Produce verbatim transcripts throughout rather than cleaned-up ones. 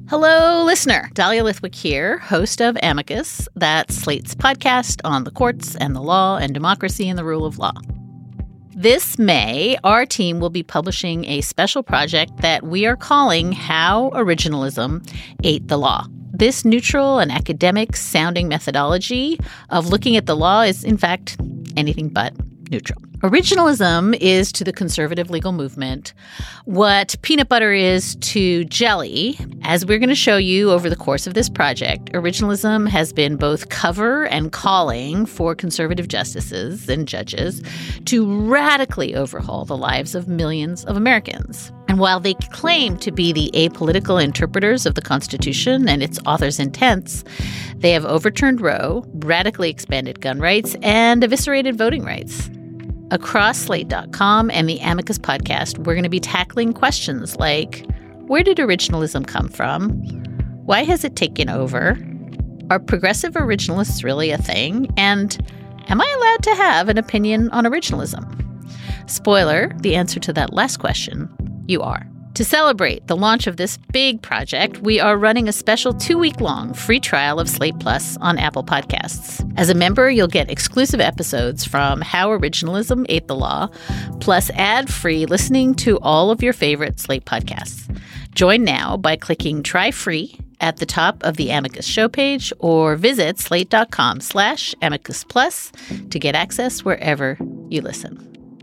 Hello, listener. Dahlia Lithwick here, host of Amicus, that's Slate's podcast on the courts and the law and democracy and the rule of law. This May, our team will be publishing a special project that we are calling How Originalism Ate the Law. This neutral and academic-sounding methodology of looking at the law is, in fact, anything but neutral. Originalism is to the conservative legal movement what peanut butter is to jelly. As we're going to show you over the course of this project, originalism has been both cover and calling for conservative justices and judges to radically overhaul the lives of millions of Americans. And while they claim to be the apolitical interpreters of the Constitution and its author's intents, they have overturned Roe, radically expanded gun rights, and eviscerated voting rights. Across Slate dot com and the Amicus podcast, we're going to be tackling questions like, where did originalism come from? Why has it taken over? Are progressive originalists really a thing? And am I allowed to have an opinion on originalism? Spoiler, the answer to that last question, you are. To celebrate the launch of this big project, we are running a special two-week-long free trial of Slate Plus on Apple Podcasts. As a member, you'll get exclusive episodes from How Originalism Ate the Law, plus ad-free listening to all of your favorite Slate podcasts. Join now by clicking Try Free at the top of the Amicus show page or visit slate.com slash Amicus Plus to get access wherever you listen.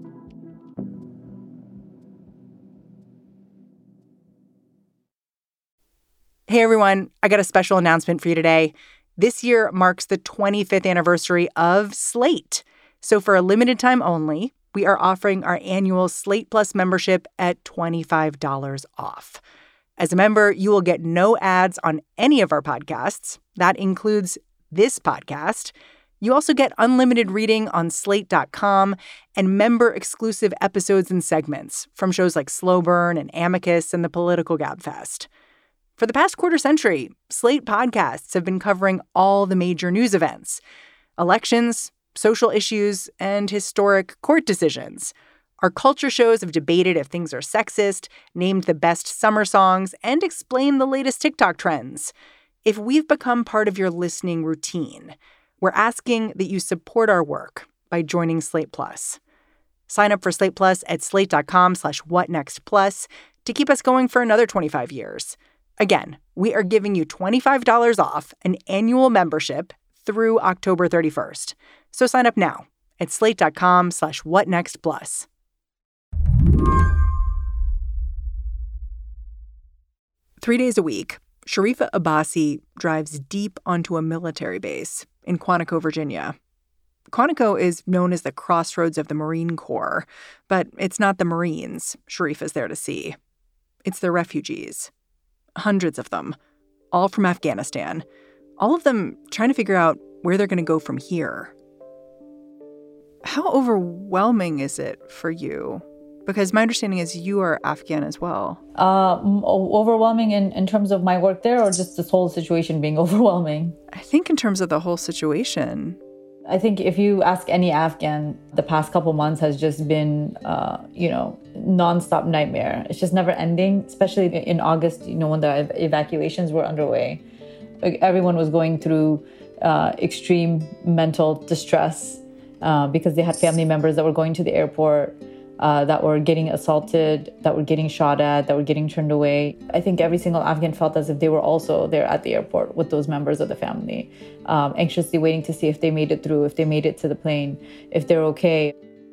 Hey everyone, I got a special announcement for you today. This year marks the twenty-fifth anniversary of Slate. So for a limited time only, we are offering our annual Slate Plus membership at twenty-five dollars off. As a member, you will get no ads on any of our podcasts. That includes this podcast. You also get unlimited reading on slate dot com and member-exclusive episodes and segments from shows like Slow Burn and Amicus and the Political Gabfest. For the past quarter century, Slate podcasts have been covering all the major news events, elections, social issues, and historic court decisions. Our culture shows have debated if things are sexist, named the best summer songs, and explained the latest TikTok trends. If we've become part of your listening routine, we're asking that you support our work by joining Slate Plus. Sign up for Slate Plus at slate.com slash whatnextplus to keep us going for another twenty-five years. Again, we are giving you twenty-five dollars off an annual membership through October thirty-first. So sign up now at slate.com slash whatnextplus. Three days a week, Sharifa Abbasi drives deep onto a military base in Quantico, Virginia. Quantico is known as the crossroads of the Marine Corps, but it's not the Marines Sharifa's there to see. It's the refugees. Hundreds of them, all from Afghanistan, all of them trying to figure out where they're going to go from here. How overwhelming is it for you? Because my understanding is you are Afghan as well. Uh, overwhelming in, in terms of my work there, or just this whole situation being overwhelming? I think in terms of the whole situation. I think if you ask any Afghan, the past couple months has just been, uh, you know, nonstop nightmare. It's just never ending, especially in August, you know, when the evacuations were underway. Like, everyone was going through uh, extreme mental distress uh, because they had family members that were going to the airport, uh, that were getting assaulted, that were getting shot at, that were getting turned away. I think every single Afghan felt as if they were also there at the airport with those members of the family, um, anxiously waiting to see if they made it through, if they made it to the plane, if they're okay.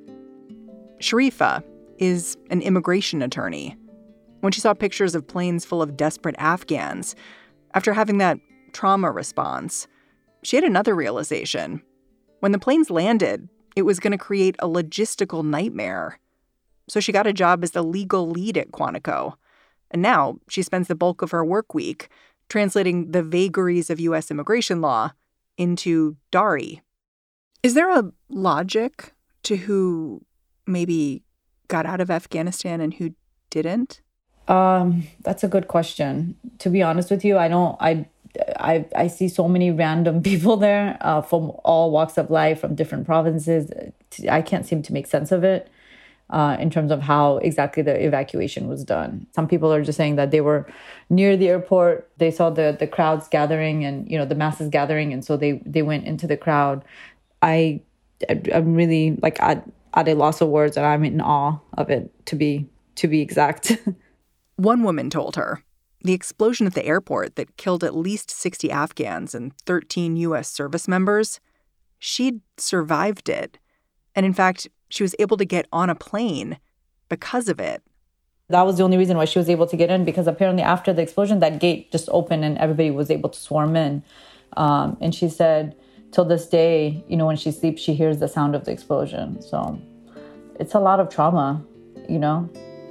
Sharifa is an immigration attorney. When she saw pictures of planes full of desperate Afghans, after having that trauma response, she had another realization. When the planes landed, it was going to create a logistical nightmare. So she got a job as the legal lead at Quantico. And now she spends the bulk of her work week translating the vagaries of U S immigration law into Dari. Is there a logic to who maybe got out of Afghanistan and who didn't? Um, that's a good question. To be honest with you, I don't, I, I, I see so many random people there uh, from all walks of life, from different provinces. I can't seem to make sense of it. uh, in terms of how exactly the evacuation was done. Some people are just saying that they were near the airport. They saw the the crowds gathering and, you know, the masses gathering. And so they, they went into the crowd. I, I'm really like at, at a loss of words, and I'm in awe of it, to be, to be exact. One woman told her the explosion at the airport that killed at least sixty Afghans and thirteen U S service members, she'd survived it. And in fact, she was able to get on a plane because of it. That was the only reason why she was able to get in, because apparently after the explosion, that gate just opened and everybody was able to swarm in. Um, and she said, till this day, you know, when she sleeps, she hears the sound of the explosion. So it's a lot of trauma, you know.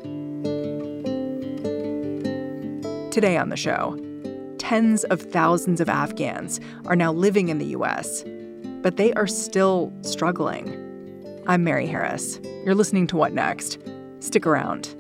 Today on the show, tens of thousands of Afghans are now living in the U S, but they are still struggling. I'm Mary Harris. You're listening to What Next? Stick around.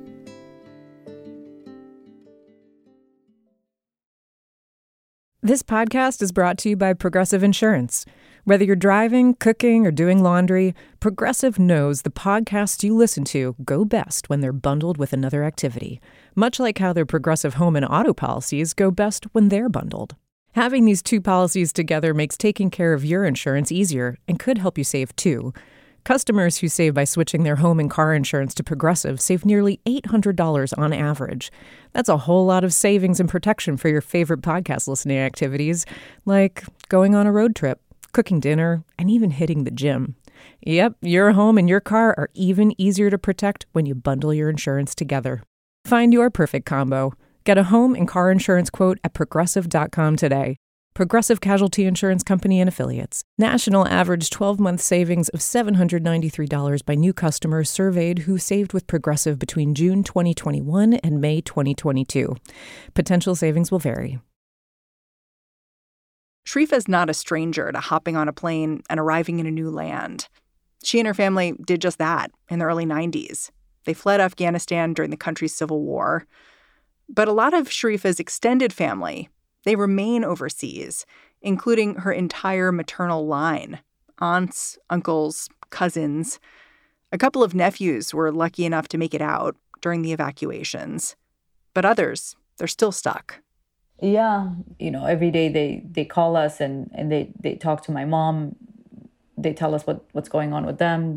This podcast is brought to you by Progressive Insurance. Whether you're driving, cooking, or doing laundry, Progressive knows the podcasts you listen to go best when they're bundled with another activity, much like how their Progressive home and auto policies go best when they're bundled. Having these two policies together makes taking care of your insurance easier and could help you save too. Customers who save by switching their home and car insurance to Progressive save nearly eight hundred dollars on average. That's a whole lot of savings and protection for your favorite podcast listening activities, like going on a road trip, cooking dinner, and even hitting the gym. Yep, your home and your car are even easier to protect when you bundle your insurance together. Find your perfect combo. Get a home and car insurance quote at progressive dot com today. Progressive Casualty Insurance Company and Affiliates. National average twelve-month savings of seven hundred ninety-three dollars by new customers surveyed who saved with Progressive between June twenty twenty-one and May twenty twenty-two. Potential savings will vary. Sharifa's not a stranger to hopping on a plane and arriving in a new land. She and her family did just that in the early nineties. They fled Afghanistan during the country's civil war. But a lot of Sharifa's extended family, they remain overseas, including her entire maternal line, aunts, uncles, cousins. A couple of nephews were lucky enough to make it out during the evacuations. But others, they're still stuck. Yeah. You know, every day they, they call us and, and they, they talk to my mom. They tell us what, what's going on with them.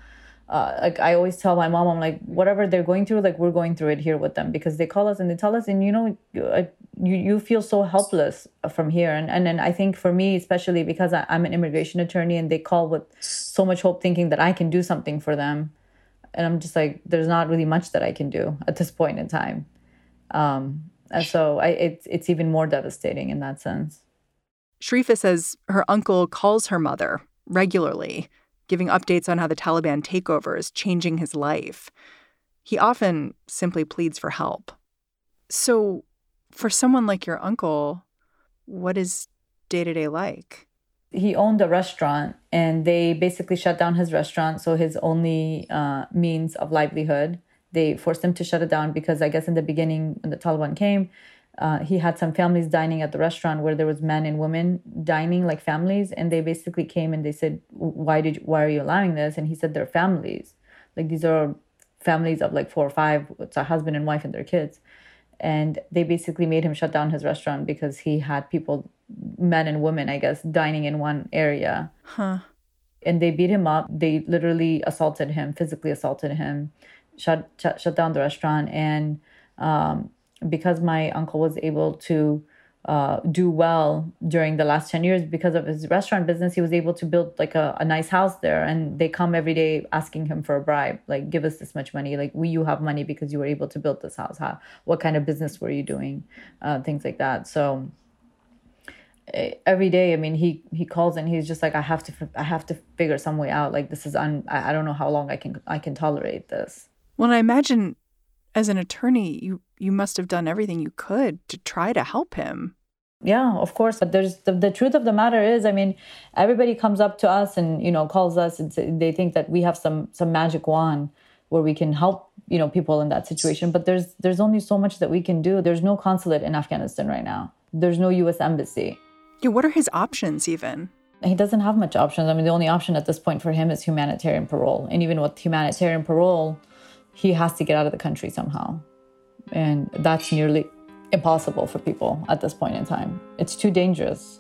Uh, like I always tell my mom, I'm like, whatever they're going through, like we're going through it here with them, because they call us and they tell us, and you know, you you feel so helpless from here. And and then I think for me, especially because I, I'm an immigration attorney, and they call with so much hope, thinking that I can do something for them, and I'm just like, there's not really much that I can do at this point in time. Um, and so I, it's it's even more devastating in that sense. Sharifa says her uncle calls her mother regularly, giving updates on how the Taliban takeover is changing his life. He often simply pleads for help. So for someone like your uncle, what is day-to-day like? He owned a restaurant, and they basically shut down his restaurant, so his only uh, means of livelihood. They forced him to shut it down because I guess in the beginning, when the Taliban came, Uh, he had some families dining at the restaurant where there was men and women dining like families. And they basically came and they said, why did you, why are you allowing this? And he said, they're families. Like these are families of like four or five. It's a husband and wife and their kids. And they basically made him shut down his restaurant because he had people, men and women, I guess, dining in one area. Huh. And they beat him up. They literally assaulted him, physically assaulted him, shut, shut, shut down the restaurant. And, um, because my uncle was able to uh, do well during the last ten years because of his restaurant business, he was able to build like a, a nice house there. And they come every day asking him for a bribe, like, give us this much money. Like, we, you have money because you were able to build this house. How, what kind of business were you doing? Uh, things like that. So every day, I mean, he, he calls and he's just like, I have to, I have to figure some way out. Like, this is, un, I don't know how long I can, I can tolerate this. Well, I imagine as an attorney, you, you must have done everything you could to try to help him. Yeah, of course. But there's the, the truth of the matter is, I mean, everybody comes up to us and, you know, calls us and say, they think that we have some some magic wand where we can help, you know, people in that situation. But there's there's only so much that we can do. There's no consulate in Afghanistan right now. There's no U S embassy. Yeah, what are his options even? He doesn't have much options. I mean, the only option at this point for him is humanitarian parole. And even with humanitarian parole, he has to get out of the country somehow. And that's nearly impossible for people at this point in time. It's too dangerous.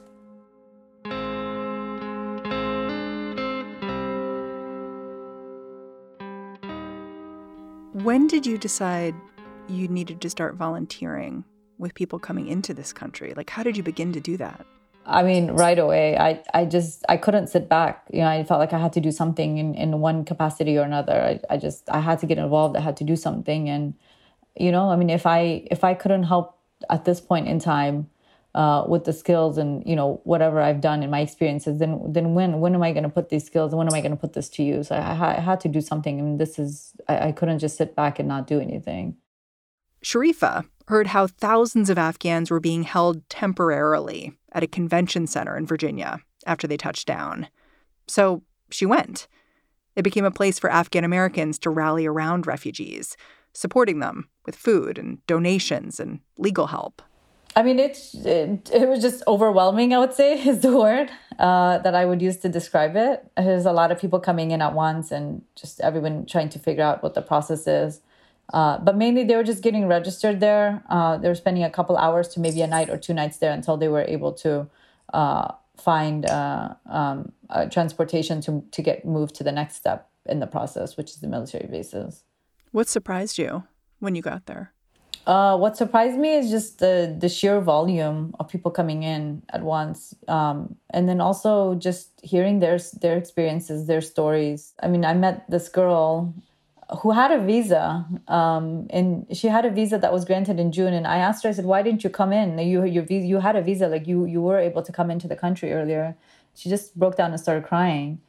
When did you decide you needed to start volunteering with people coming into this country? Like, how did you begin to do that? I mean, right away, I, I just, I couldn't sit back. You know, I felt like I had to do something in, in one capacity or another. I, I just, I had to get involved. I had to do something. And, you know, I mean, if I, if I couldn't help at this point in time uh, with the skills and, you know, whatever I've done in my experiences, then, then when, when am I going to put these skills and when am I going to put this to use? I, I, I had to do something. And this is, I, I couldn't just sit back and not do anything. Sharifa heard how thousands of Afghans were being held temporarily at a convention center in Virginia after they touched down. So she went. It became a place for Afghan Americans to rally around refugees, supporting them with food and donations and legal help. I mean, it, it, it was just overwhelming, I would say, is the word uh, that I would use to describe it. There's a lot of people coming in at once and just everyone trying to figure out what the process is. Uh, but mainly they were just getting registered there. Uh, they were spending a couple hours to maybe a night or two nights there until they were able to uh, find uh, um, uh, transportation to, to get moved to the next step in the process, which is the military bases. What surprised you when you got there? Uh, what surprised me is just the, the sheer volume of people coming in at once. Um, and then also just hearing their, their experiences, their stories. I mean, I met this girl who had a visa, um, and she had a visa that was granted in June. And I asked her, I said, why didn't you come in? You, your visa, you had a visa, like you, you were able to come into the country earlier. She just broke down and started crying.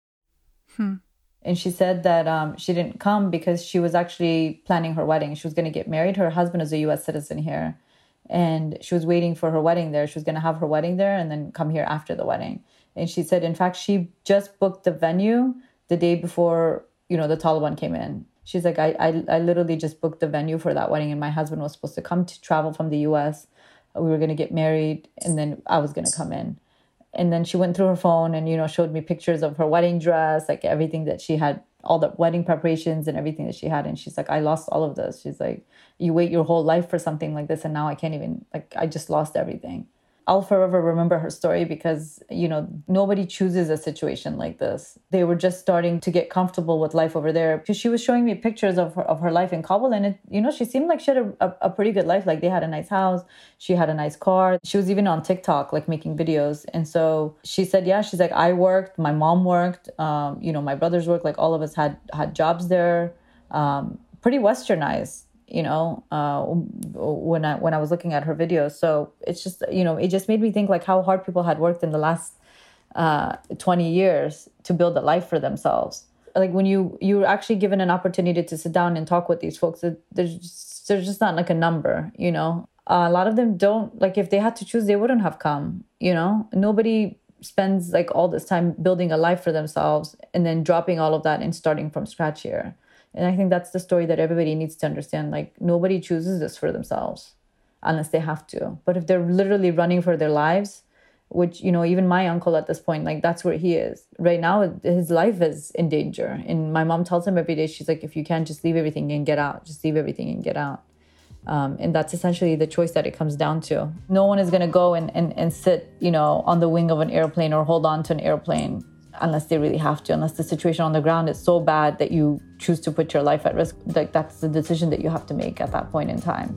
Hmm. And she said that um, she didn't come because she was actually planning her wedding. She was going to get married. Her husband is a U S citizen here. And she was waiting for her wedding there. She was going to have her wedding there and then come here after the wedding. And she said, in fact, she just booked the venue the day before, you know, the Taliban came in. She's like, I, I, I literally just booked the venue for that wedding. And my husband was supposed to come to travel from the U S. We were going to get married and then I was going to come in. And then she went through her phone and, you know, showed me pictures of her wedding dress, like everything that she had, all the wedding preparations and everything that she had. And she's like, I lost all of this. She's like, you wait your whole life for something like this. And now I can't even, like, I just lost everything. I'll forever remember her story because, you know, nobody chooses a situation like this. They were just starting to get comfortable with life over there because she was showing me pictures of her, of her life in Kabul. And, it, you know, she seemed like she had a, a, a pretty good life. Like they had a nice house. She had a nice car. She was even on TikTok, like making videos. And so she said, yeah, she's like, I worked. My mom worked. Um, you know, my brothers worked. Like all of us had, had jobs there. Um, pretty westernized. You know, uh, when I when I was looking at her videos. So it's just, you know, it just made me think like how hard people had worked in the last uh, twenty years to build a life for themselves. Like when you, you're actually given an opportunity to sit down and talk with these folks, there's just, there's just not like a number, you know. Uh, a lot of them don't, like if they had to choose, they wouldn't have come, you know. Nobody spends like all this time building a life for themselves and then dropping all of that and starting from scratch here. And I think that's the story that everybody needs to understand. Like, nobody chooses this for themselves unless they have to. But if they're literally running for their lives, which, you know, even my uncle at this point, like, that's where he is. Right now, his life is in danger. And my mom tells him every day, she's like, if you can't, just leave everything and get out. Just leave everything and get out. Um, and that's essentially the choice that it comes down to. No one is going to go and, and, and sit, you know, on the wing of an airplane or hold on to an airplane unless they really have to, unless the situation on the ground is so bad that you choose to put your life at risk. Like, that's the decision that you have to make at that point in time.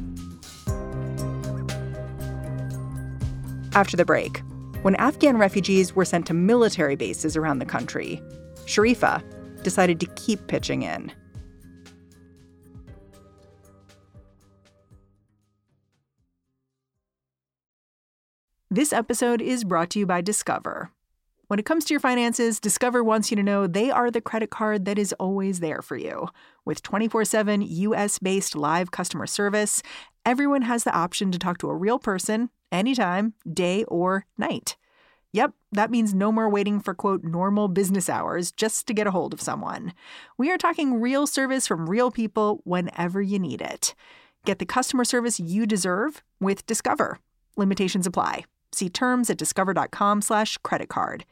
After the break, when Afghan refugees were sent to military bases around the country, Sharifa decided to keep pitching in. This episode is brought to you by Discover. When it comes to your finances, Discover wants you to know they are the credit card that is always there for you. With twenty-four seven U S-based live customer service, everyone has the option to talk to a real person anytime, day or night. Yep, that means no more waiting for, quote, normal business hours just to get a hold of someone. We are talking real service from real people whenever you need it. Get the customer service you deserve with Discover. Limitations apply. See terms at discover.com slash credit card.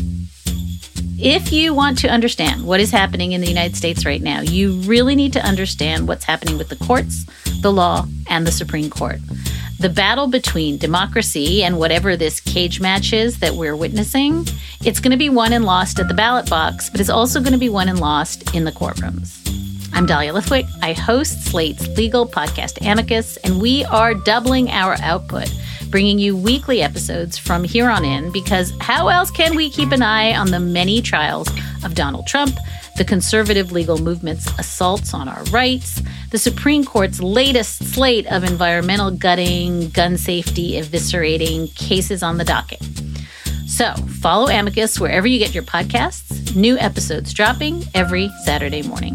If you want to understand what is happening in the United States right now, you really need to understand what's happening with the courts, the law, and the Supreme Court. The battle between democracy and whatever this cage match is that we're witnessing, it's going to be won and lost at the ballot box, but it's also going to be won and lost in the courtrooms. I'm Dahlia Lithwick. I host Slate's legal podcast Amicus, and we are doubling our output, bringing you weekly episodes from here on in, because how else can we keep an eye on the many trials of Donald Trump, the conservative legal movement's assaults on our rights, the Supreme Court's latest slate of environmental gutting, gun safety eviscerating cases on the docket. So follow Amicus wherever you get your podcasts. New episodes dropping every Saturday morning.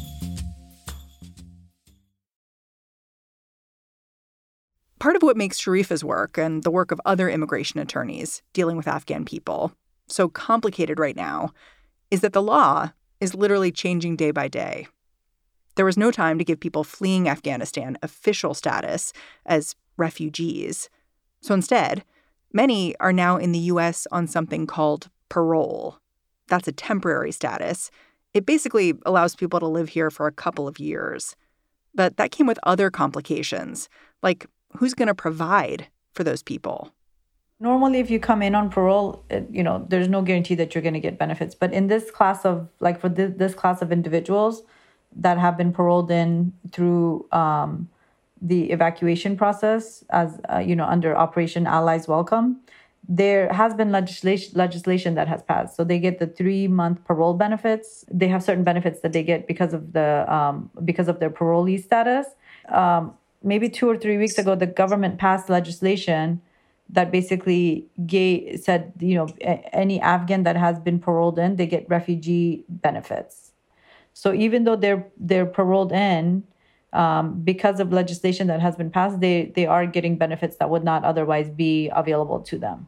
Part of what makes Sharifa's work and the work of other immigration attorneys dealing with Afghan people so complicated right now is that the law is literally changing day by day. There was no time to give people fleeing Afghanistan official status as refugees. So instead, many are now in the U S on something called parole. That's a temporary status. It basically allows people to live here for a couple of years. But that came with other complications, like who's going to provide for those people? Normally, if you come in on parole, it, you know, there's no guarantee that you're going to get benefits. But in this class of, like for this, this class of individuals that have been paroled in through um, the evacuation process as, uh, you know, under Operation Allies Welcome, there has been legislation legislation that has passed. So they get the three-month parole benefits. They have certain benefits that they get because of the um, because of their parolee status. Um, maybe two or three weeks ago, the government passed legislation that basically gave, said, you know, any Afghan that has been paroled in, they get refugee benefits. So even though they're they're paroled in, um, because of legislation that has been passed, they they are getting benefits that would not otherwise be available to them.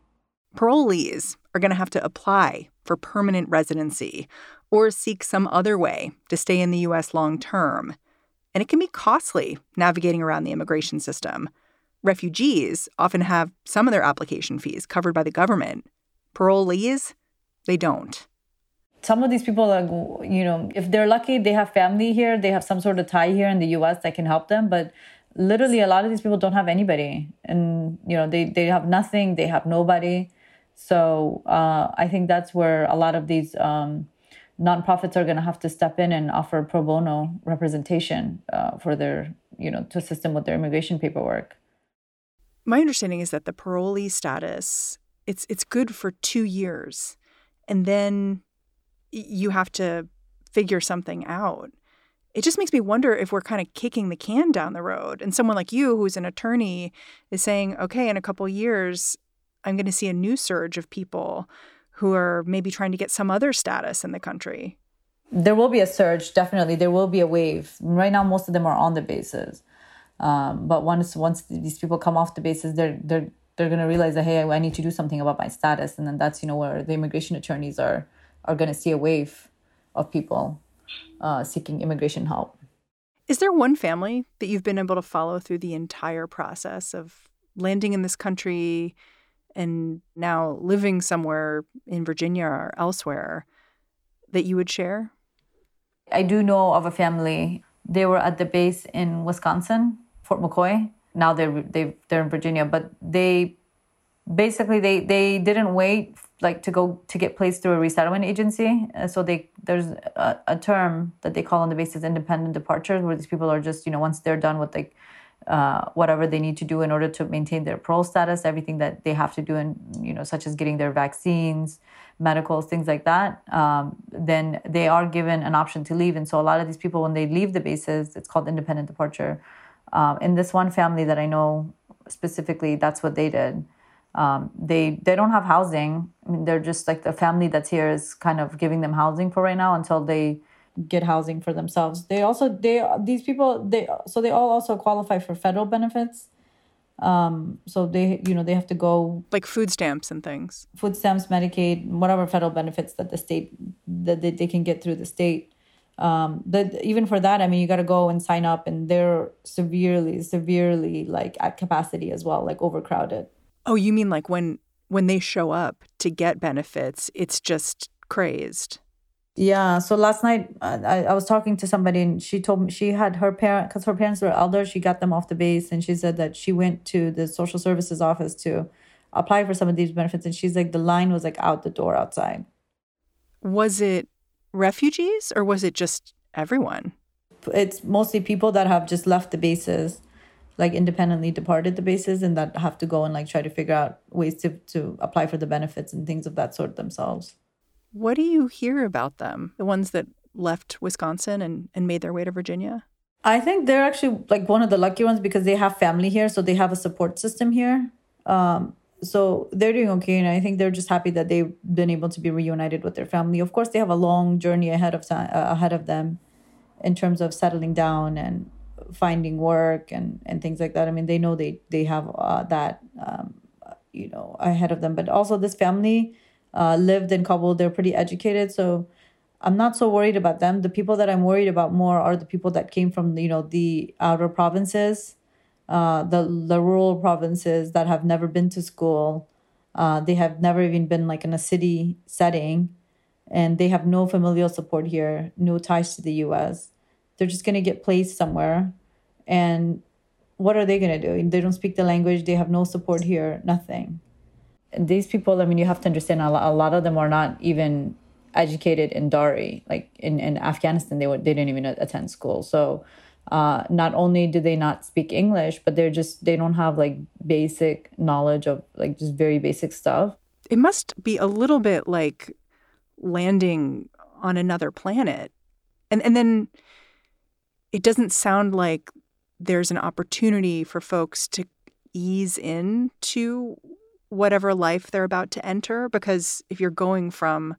Parolees are going to have to apply for permanent residency or seek some other way to stay in the U S long term. And it can be costly navigating around the immigration system. Refugees often have some of their application fees covered by the government. Parolees, they don't. Some of these people are, you know, if they're lucky, they have family here, they have some sort of tie here in the U S that can help them. But literally, a lot of these people don't have anybody. And, you know, they, they have nothing, they have nobody. So uh, I think that's where a lot of these um, nonprofits are going to have to step in and offer pro bono representation uh, for their, you know, to assist them with their immigration paperwork. My understanding is that the parolee status, it's it's good for two years. And then you have to figure something out. It just makes me wonder if we're kind of kicking the can down the road. And someone like you, who's an attorney, is saying, okay, in a couple of years, I'm going to see a new surge of people who are maybe trying to get some other status in the country. There will be a surge, definitely. There will be a wave. Right now, most of them are on the bases. Um, but once once these people come off the bases, they're they're they're going to realize that, hey, I need to do something about my status. And then that's, you know, where the immigration attorneys are are going to see a wave of people uh, seeking immigration help. Is there one family that you've been able to follow through the entire process of landing in this country and now living somewhere in Virginia or elsewhere that you would share? I do know of a family. They were at the base in Wisconsin, Fort McCoy. Now they're they they're in Virginia, but they basically they they didn't wait like to go to get placed through a resettlement agency. Uh, so they there's a, a term that they call on the basis independent departures, where these people are just, you know, once they're done with like uh, whatever they need to do in order to maintain their parole status, everything that they have to do, in, you know, such as getting their vaccines, medicals, things like that, um, then they are given an option to leave. And so a lot of these people, when they leave the bases, it's called independent departure. Um, in this one family that I know specifically, that's what they did. Um, they they don't have housing. I mean, they're just like the family that's here is kind of giving them housing for right now until they get housing for themselves. They also they these people they so they all also qualify for federal benefits. Um, so they you know they have to go like food stamps and things, food stamps, Medicaid, whatever federal benefits that the state that they, they can get through the state. Um, that even for that, I mean, you got to go and sign up, and they're severely, severely like at capacity as well, like overcrowded. Oh, you mean like when when they show up to get benefits, it's just crazed? Yeah. So last night I, I was talking to somebody and she told me she had her parent, because her parents were elder, she got them off the base, and she said that she went to the social services office to apply for some of these benefits. And she's like, the line was like out the door outside. Was it refugees or was it just everyone? It's mostly people that have just left the bases, like independently departed the bases, and that have to go and like try to figure out ways to, to apply for the benefits and things of that sort themselves. What do you hear about them? The ones that left Wisconsin and, and made their way to Virginia? I think they're actually like one of the lucky ones because they have family here. So they have a support system here. Um, so they're doing okay. And I think they're just happy that they've been able to be reunited with their family. Of course, they have a long journey ahead of time, uh, ahead of them in terms of settling down and finding work and, and things like that. I mean, they know they, they have uh, that, um, you know, ahead of them. But also this family Uh, lived in Kabul. They're pretty educated. So I'm not so worried about them. The people that I'm worried about more are the people that came from, you know, the outer provinces, uh, the, the rural provinces that have never been to school. Uh, they have never even been like in a city setting, and they have no familial support here, no ties to the U S. They're just going to get placed somewhere. And what are they going to do? They don't speak the language. They have no support here, nothing. These people, I mean, you have to understand, a lot of them are not even educated in Dari. Like in, in Afghanistan, they, would, they didn't even attend school. So uh, not only do they not speak English, but they're just, they don't have like basic knowledge of like just very basic stuff. It must be a little bit like landing on another planet. And, and then it doesn't sound like there's an opportunity for folks to ease into whatever life they're about to enter, because if you're going from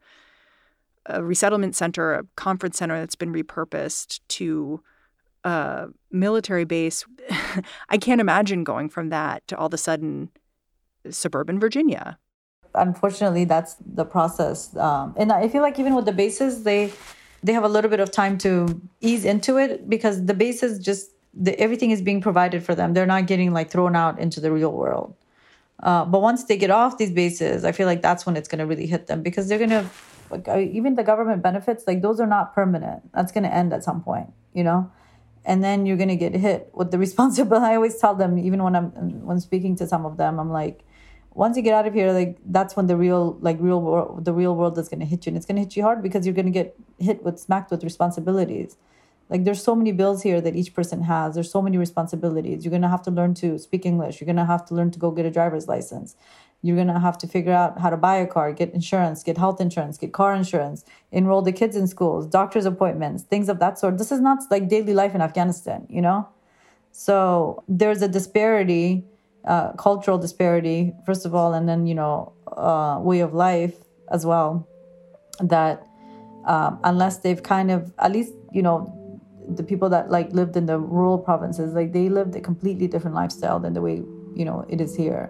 a resettlement center, a conference center that's been repurposed, to a military base, I can't imagine going from that to all of a sudden suburban Virginia. Unfortunately, that's the process. Um, and I feel like even with the bases, they they have a little bit of time to ease into it, because the bases just, the, everything is being provided for them. They're not getting like thrown out into the real world. Uh, but once they get off these bases, I feel like that's when it's going to really hit them, because they're going to, like, even the government benefits, like those are not permanent. That's going to end at some point, you know? And then you're going to get hit with the responsibility. I always tell them, even when I'm when speaking to some of them, I'm like, once you get out of here, like that's when the real, like real world, the real world is going to hit you. And it's going to hit you hard because you're going to get hit with, smacked with responsibilities. Like there's so many bills here that each person has. There's so many responsibilities. You're going to have to learn to speak English. You're going to have to learn to go get a driver's license. You're going to have to figure out how to buy a car, get insurance, get health insurance, get car insurance, enroll the kids in schools, doctor's appointments, things of that sort. This is not like daily life in Afghanistan, you know? So there's a disparity, uh, cultural disparity, first of all, and then, you know, uh, way of life as well, that um, unless they've kind of, at least, you know, the people that like lived in the rural provinces, like they lived a completely different lifestyle than the way, you know, it is here.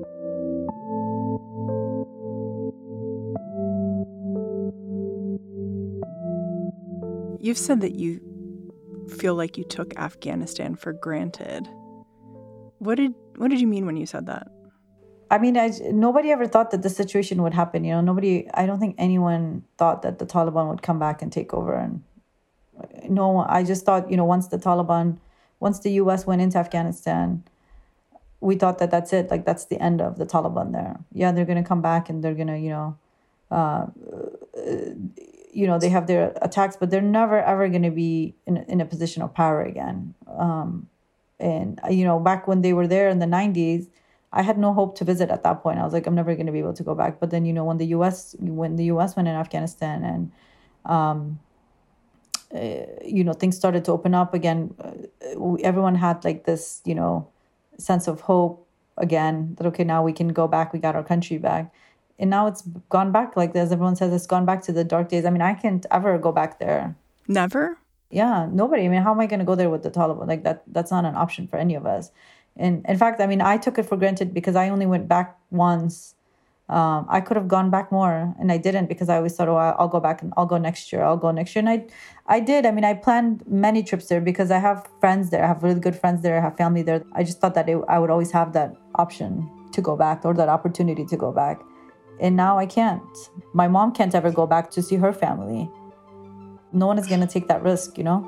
You've said that you feel like you took Afghanistan for granted. What did what did you mean when you said that? I mean, I, nobody ever thought that the situation would happen. You know, nobody, I don't think anyone thought that the Taliban would come back and take over. And no, I just thought, you know, once the Taliban, once the U S went into Afghanistan, we thought that that's it. Like, that's the end of the Taliban there. Yeah, they're going to come back and they're going to, you know, uh, you know, they have their attacks, but they're never, ever going to be in, in a position of power again. Um, and, you know, back when they were there in the nineties, I had no hope to visit at that point. I was like, I'm never going to be able to go back. But then, you know, when the U S, when the U S went in Afghanistan and, um, uh, you know, things started to open up again, uh, everyone had like this, you know, sense of hope again, that, okay, now we can go back. We got our country back. And now it's gone back. Like, as everyone says, it's gone back to the dark days. I mean, I can't ever go back there. Never? Yeah, nobody. I mean, how am I going to go there with the Taliban? Like, that that's not an option for any of us. And in fact, I mean, I took it for granted because I only went back once. Um, I could have gone back more, and I didn't, because I always thought, oh, I'll go back and I'll go next year. I'll go next year. And I, I did. I mean, I planned many trips there because I have friends there. I have really good friends there. I have family there. I just thought that it, I would always have that option. to go back or that opportunity to go back. And now I can't. My mom can't ever go back to see her family. No one is going to take that risk, you know?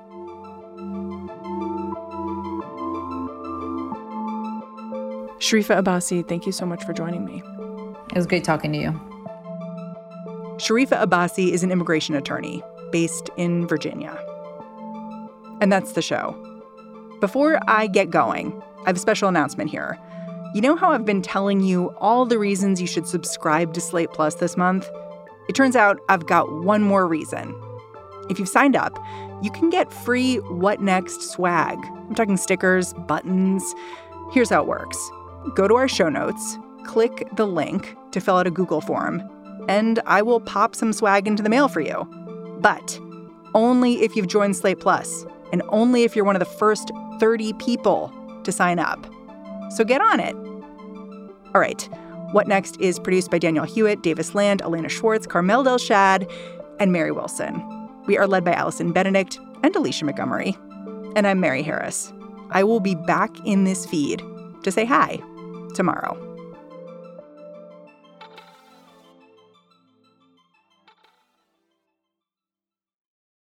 Sharifah Abbasi, thank you so much for joining me. It was great talking to you. Sharifah Abbasi is an immigration attorney based in Virginia. And that's the show. Before I get going, I have a special announcement here. You know how I've been telling you all the reasons you should subscribe to Slate Plus this month? It turns out I've got one more reason. If you've signed up, you can get free What Next swag. I'm talking stickers, buttons. Here's how it works. Go to our show notes, click the link to fill out a Google form, and I will pop some swag into the mail for you. But only if you've joined Slate Plus, and only if you're one of the first thirty people to sign up. So get on it. All right. What Next is produced by Daniel Hewitt, Davis Land, Elena Schwartz, Carmel Delshad, and Mary Wilson. We are led by Allison Benedict and Alicia Montgomery. And I'm Mary Harris. I will be back in this feed to say hi tomorrow.